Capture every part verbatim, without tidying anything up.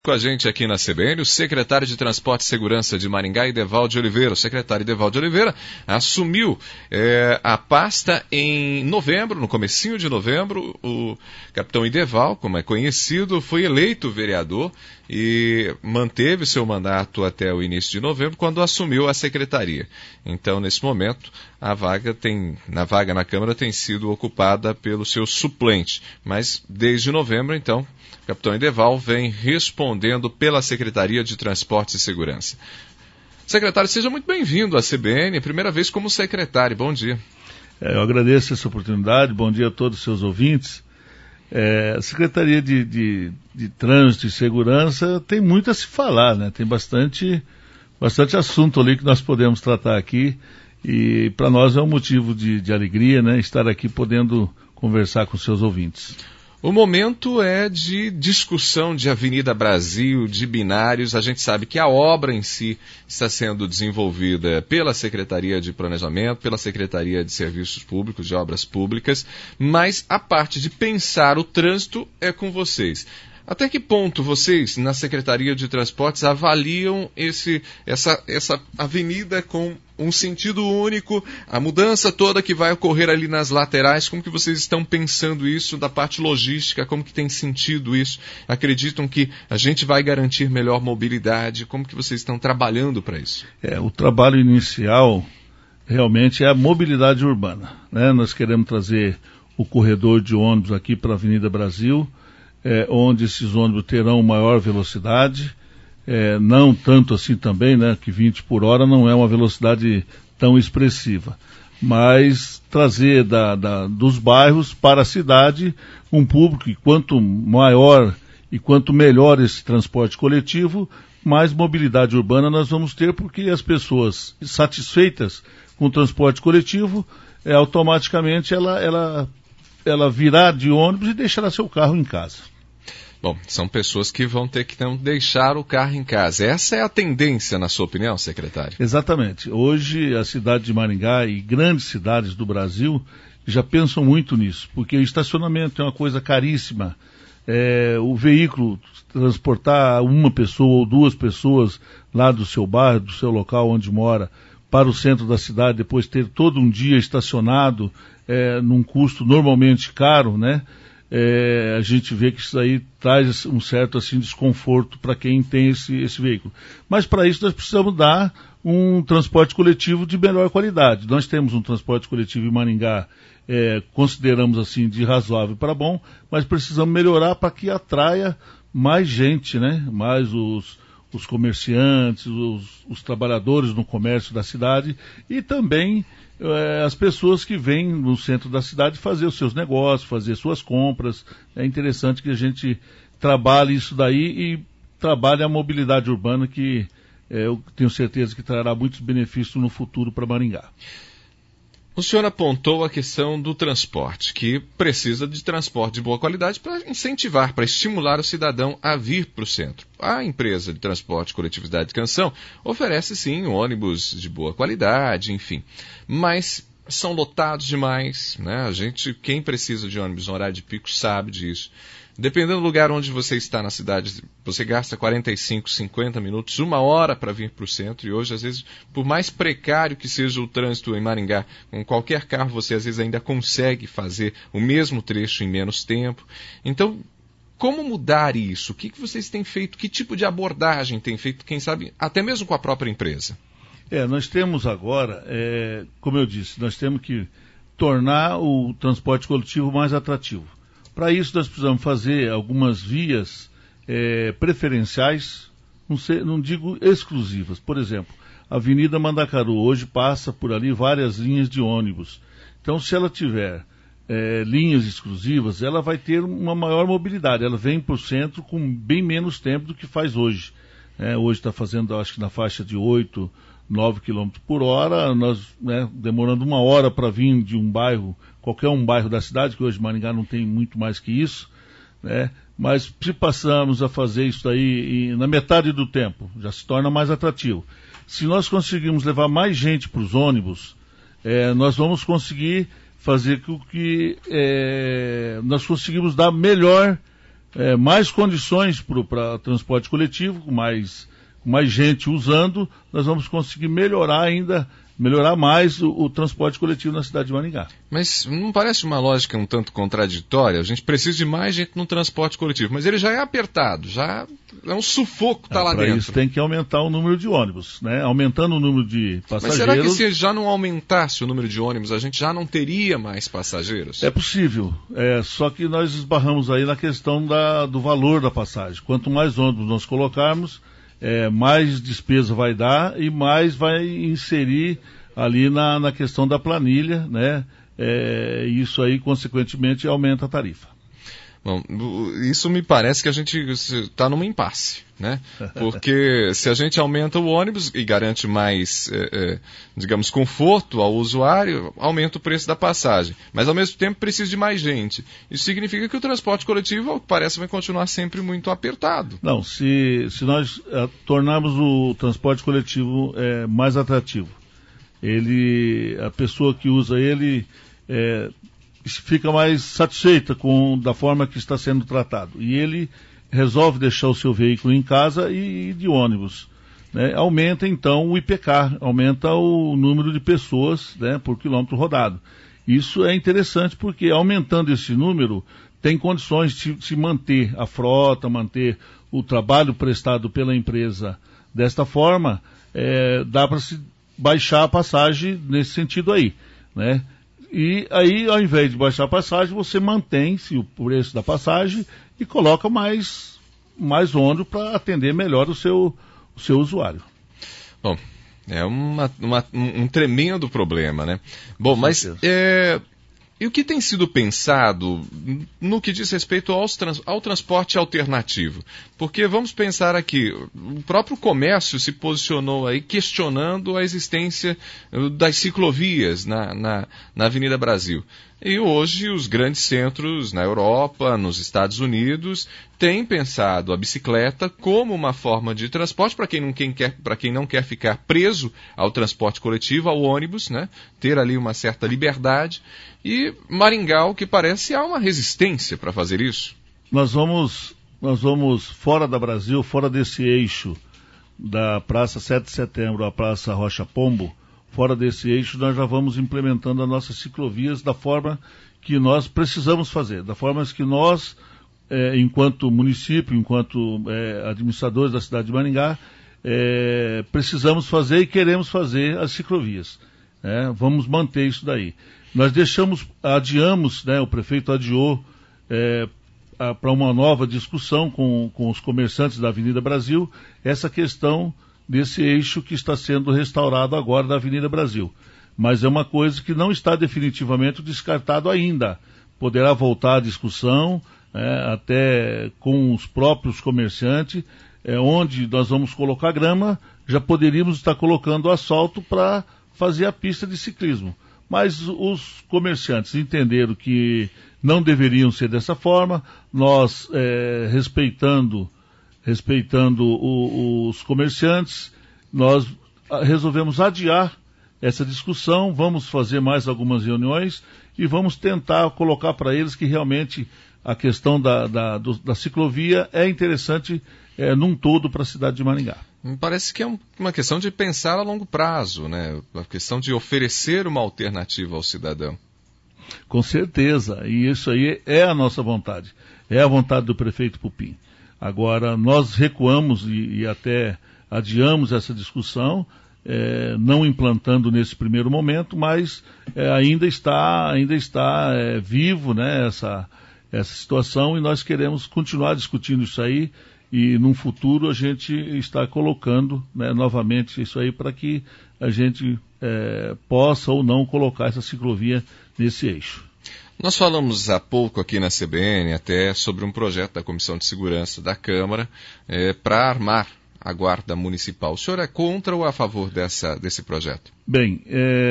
com a gente aqui na C B N o secretário de Transporte e Segurança de Maringá, Idevaldo Oliveira. O secretário Idevaldo Oliveira assumiu é, a pasta em novembro, no comecinho de novembro. O capitão Ideval, como é conhecido, foi eleito vereador e manteve seu mandato até o início de novembro, quando assumiu a secretaria. Então, nesse momento, a vaga tem, na vaga na Câmara tem sido ocupada pelo seu suplente. Mas, desde novembro, então, o capitão Ideval vem respondendo pela Secretaria de Transportes e Segurança. Secretário, seja muito bem-vindo à C B N, primeira vez como secretário. Bom dia. É, eu agradeço essa oportunidade, bom dia a todos os seus ouvintes. É, a Secretaria de, de, de Trânsito e Segurança tem muito a se falar, né? Tem bastante, bastante assunto ali que nós podemos tratar aqui e para nós é um motivo de, de alegria, né? Estar aqui podendo conversar com seus ouvintes. O momento é de discussão de Avenida Brasil, de binários. A gente sabe que a obra em si está sendo desenvolvida pela Secretaria de Planejamento, pela Secretaria de Serviços Públicos, de Obras Públicas, mas a parte de pensar o trânsito é com vocês. Até que ponto vocês, na Secretaria de Transportes, avaliam esse, essa, essa avenida com um sentido único, a mudança toda que vai ocorrer ali nas laterais? Como que vocês estão pensando isso da parte logística? Como que tem sentido isso? Acreditam que a gente vai garantir melhor mobilidade? Como que vocês estão trabalhando para isso? É, o trabalho inicial realmente é a mobilidade urbana, né? Nós queremos trazer o corredor de ônibus aqui para a Avenida Brasil, É, onde esses ônibus terão maior velocidade, é, não tanto assim também, né, que vinte por hora não é uma velocidade tão expressiva, mas trazer da, da, dos bairros para a cidade um público, e quanto maior e quanto melhor esse transporte coletivo, mais mobilidade urbana nós vamos ter, porque as pessoas satisfeitas com o transporte coletivo, é, automaticamente ela, ela ela virá de ônibus e deixará seu carro em casa. Bom, são pessoas que vão ter que não deixar o carro em casa. Essa é a tendência, na sua opinião, secretário? Exatamente. Hoje, a cidade de Maringá e grandes cidades do Brasil já pensam muito nisso, porque o estacionamento é uma coisa caríssima. É, o veículo, transportar uma pessoa ou duas pessoas lá do seu bairro, do seu local onde mora, para o centro da cidade, depois ter todo um dia estacionado, É, num custo normalmente caro, né? É, a gente vê que isso aí traz um certo assim, desconforto para quem tem esse, esse veículo. Mas para isso nós precisamos dar um transporte coletivo de melhor qualidade. Nós temos um transporte coletivo em Maringá, é, consideramos assim, de razoável para bom, mas precisamos melhorar para que atraia mais gente, né? Mais os, os comerciantes, os, os trabalhadores no comércio da cidade e também É, as pessoas que vêm no centro da cidade fazer os seus negócios, fazer suas compras. É interessante que a gente trabalhe isso daí e trabalhe a mobilidade urbana, que é, eu tenho certeza que trará muitos benefícios no futuro para Maringá. O senhor apontou a questão do transporte, que precisa de transporte de boa qualidade para incentivar, para estimular o cidadão a vir para o centro. A empresa de transporte Coletividade de Canção oferece sim ônibus de boa qualidade, enfim, mas são lotados demais, né? A gente, quem precisa de ônibus no horário de pico sabe disso. Dependendo do lugar onde você está na cidade, você gasta quarenta e cinco, cinquenta minutos, uma hora para vir para o centro. E hoje, às vezes, por mais precário que seja o trânsito em Maringá, com qualquer carro você às vezes ainda consegue fazer o mesmo trecho em menos tempo. Então, como mudar isso? O que, que vocês têm feito? Que tipo de abordagem têm feito, quem sabe, até mesmo com a própria empresa? É, nós temos agora, é, como eu disse, nós temos que tornar o transporte coletivo mais atrativo. Para isso, nós precisamos fazer algumas vias é, preferenciais, não, sei, não digo exclusivas. Por exemplo, a Avenida Mandacaru hoje passa por ali várias linhas de ônibus. Então, se ela tiver é, linhas exclusivas, ela vai ter uma maior mobilidade. Ela vem para o centro com bem menos tempo do que faz hoje. É, hoje está fazendo, acho que na faixa de oito, nove quilômetros por hora, nós, né, demorando uma hora para vir de um bairro, qualquer um bairro da cidade, que hoje Maringá não tem muito mais que isso, né? Mas se passarmos a fazer isso aí na metade do tempo, já se torna mais atrativo. Se nós conseguirmos levar mais gente para os ônibus, é, nós vamos conseguir fazer com que é, nós conseguimos dar melhor é, mais condições para o transporte coletivo, com mais, mais gente usando, nós vamos conseguir melhorar ainda, melhorar mais o, o transporte coletivo na cidade de Maringá. Mas não parece uma lógica um tanto contraditória? A gente precisa de mais gente no transporte coletivo, mas ele já é apertado, já é um sufoco estar tá ah, lá dentro. Isso tem que aumentar o número de ônibus, né? Aumentando o número de passageiros... Mas será que se já não aumentasse o número de ônibus, a gente já não teria mais passageiros? É possível, é, só que nós esbarramos aí na questão da, do valor da passagem. Quanto mais ônibus nós colocarmos, é, mais despesa vai dar e mais vai inserir ali na, na questão da planilha, né? É, isso aí, consequentemente, aumenta a tarifa. Bom, isso me parece que a gente está numa impasse, né? Porque se a gente aumenta o ônibus e garante mais, é, é, digamos, conforto ao usuário, aumenta o preço da passagem. Mas, ao mesmo tempo, precisa de mais gente. Isso significa que o transporte coletivo, ao que parece, vai continuar sempre muito apertado. Não, se, se nós é, tornarmos o transporte coletivo é, mais atrativo, ele, a pessoa que usa ele é, fica mais satisfeita com, da forma que está sendo tratado. E ele resolve deixar o seu veículo em casa e, e de ônibus. Né? Aumenta então o I P K, aumenta o número de pessoas, né, por quilômetro rodado. Isso é interessante porque aumentando esse número tem condições de se manter a frota, manter o trabalho prestado pela empresa. Desta forma, é, dá para se baixar a passagem nesse sentido aí, né? E aí, ao invés de baixar a passagem, você mantém-se o preço da passagem e coloca mais, mais ônibus para atender melhor o seu, o seu usuário. Bom, é uma, uma, um tremendo problema, né? Bom, mas é, e o que tem sido pensado no que diz respeito aos trans, ao transporte alternativo? Porque vamos pensar aqui, o próprio comércio se posicionou aí questionando a existência das ciclovias na, na, na Avenida Brasil. E hoje os grandes centros na Europa, nos Estados Unidos, têm pensado a bicicleta como uma forma de transporte para quem não quem quer, para quem não quer ficar preso ao transporte coletivo, ao ônibus, né? Ter ali uma certa liberdade. E Maringá, o que parece, há uma resistência para fazer isso. Nós vamos, nós vamos fora da Brasil, fora desse eixo da Praça sete de Setembro à Praça Rocha Pombo, fora desse eixo nós já vamos implementando as nossas ciclovias da forma que nós precisamos fazer, da forma que nós, é, enquanto município, enquanto é, administradores da cidade de Maringá, é, precisamos fazer e queremos fazer as ciclovias. Né? Vamos manter isso daí. Nós deixamos, adiamos, né, o prefeito adiou é, para uma nova discussão com, com os comerciantes da Avenida Brasil, essa questão desse eixo que está sendo restaurado agora da Avenida Brasil. Mas é uma coisa que não está definitivamente descartado ainda. Poderá voltar à discussão, é, até com os próprios comerciantes, é, onde nós vamos colocar grama, já poderíamos estar colocando asfalto para fazer a pista de ciclismo. Mas os comerciantes entenderam que não deveriam ser dessa forma, nós, é, respeitando, respeitando o, os comerciantes, nós resolvemos adiar essa discussão, vamos fazer mais algumas reuniões e vamos tentar colocar para eles que realmente a questão da, da, do, da ciclovia é interessante é, num todo para a cidade de Maringá. Me parece que é um, uma questão de pensar a longo prazo, né? A questão de oferecer uma alternativa ao cidadão. Com certeza, e isso aí é a nossa vontade, é a vontade do prefeito Pupim. Agora, nós recuamos e, e até adiamos essa discussão, é, não implantando nesse primeiro momento, mas é, ainda está, ainda está é, vivo, né, essa, essa situação e nós queremos continuar discutindo isso aí. E num futuro a gente está colocando, né, novamente isso aí para que a gente é, possa ou não colocar essa ciclovia nesse eixo. Nós falamos há pouco aqui na C B N até sobre um projeto da Comissão de Segurança da Câmara é, para armar a Guarda Municipal. O senhor é contra ou a favor dessa, desse projeto? Bem,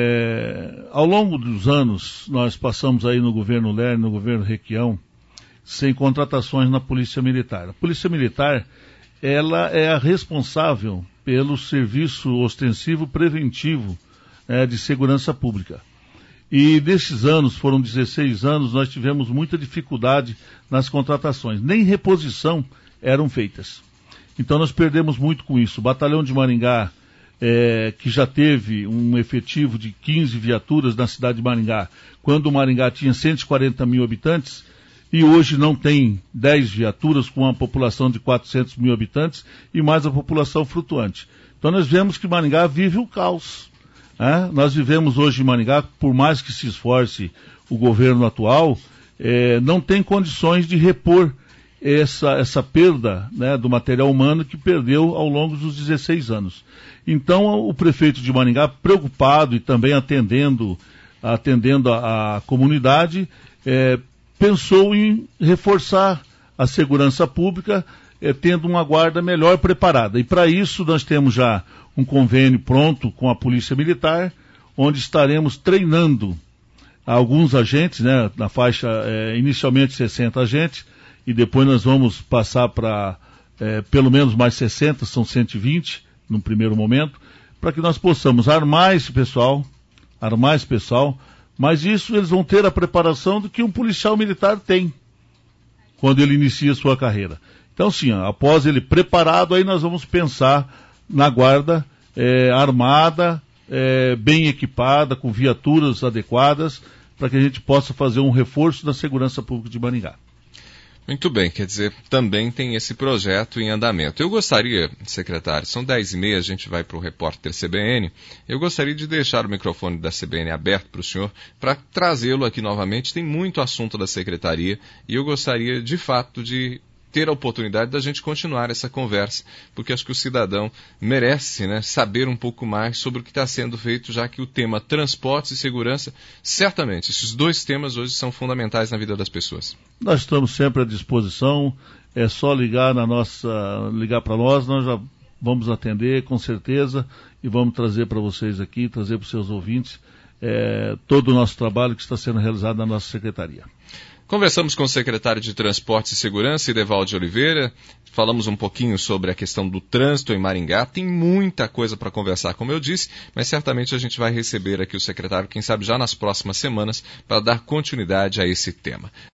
é, ao longo dos anos nós passamos aí no governo Lerner, no governo Requião, sem contratações na Polícia Militar. A Polícia Militar, ela é a responsável pelo serviço ostensivo preventivo, né, de segurança pública. E desses anos, foram dezesseis anos, nós tivemos muita dificuldade nas contratações. Nem reposição eram feitas. Então nós perdemos muito com isso. O Batalhão de Maringá, é, que já teve um efetivo de quinze viaturas na cidade de Maringá, quando o Maringá tinha cento e quarenta mil habitantes, e hoje não tem dez viaturas com uma população de quatrocentos mil habitantes e mais a população flutuante. Então nós vemos que Maringá vive o caos. É? Nós vivemos hoje em Maringá, por mais que se esforce o governo atual, é, não tem condições de repor essa, essa perda, né, do material humano que perdeu ao longo dos dezesseis anos. Então o prefeito de Maringá, preocupado e também atendendo, atendendo a, a comunidade, é, pensou em reforçar a segurança pública, é, tendo uma guarda melhor preparada. E para isso nós temos já um convênio pronto com a Polícia Militar, onde estaremos treinando alguns agentes, né, na faixa, é, inicialmente sessenta agentes, e depois nós vamos passar para é, pelo menos mais sessenta, são cento e vinte no primeiro momento, para que nós possamos armar esse pessoal, armar esse pessoal, mas isso eles vão ter a preparação do que um policial militar tem, quando ele inicia sua carreira. Então sim, após ele preparado, aí nós vamos pensar na guarda é, armada, é, bem equipada, com viaturas adequadas, para que a gente possa fazer um reforço da segurança pública de Maringá. Muito bem, quer dizer, também tem esse projeto em andamento. Eu gostaria, secretário, são dez e meia, a gente vai para o repórter C B N, eu gostaria de deixar o microfone da C B N aberto para o senhor, para trazê-lo aqui novamente. Tem muito assunto da secretaria e eu gostaria, de fato, de ter a oportunidade da gente continuar essa conversa, porque acho que o cidadão merece, né, saber um pouco mais sobre o que está sendo feito, já que o tema transportes e segurança, certamente, esses dois temas hoje são fundamentais na vida das pessoas. Nós estamos sempre à disposição, é só ligar na nossa, ligar para nós, nós já vamos atender com certeza e vamos trazer para vocês aqui, trazer para os seus ouvintes é, todo o nosso trabalho que está sendo realizado na nossa secretaria. Conversamos com o secretário de Transportes e Segurança, Idevaldo de Oliveira, falamos um pouquinho sobre a questão do trânsito em Maringá. Tem muita coisa para conversar, como eu disse, mas certamente a gente vai receber aqui o secretário, quem sabe já nas próximas semanas, para dar continuidade a esse tema.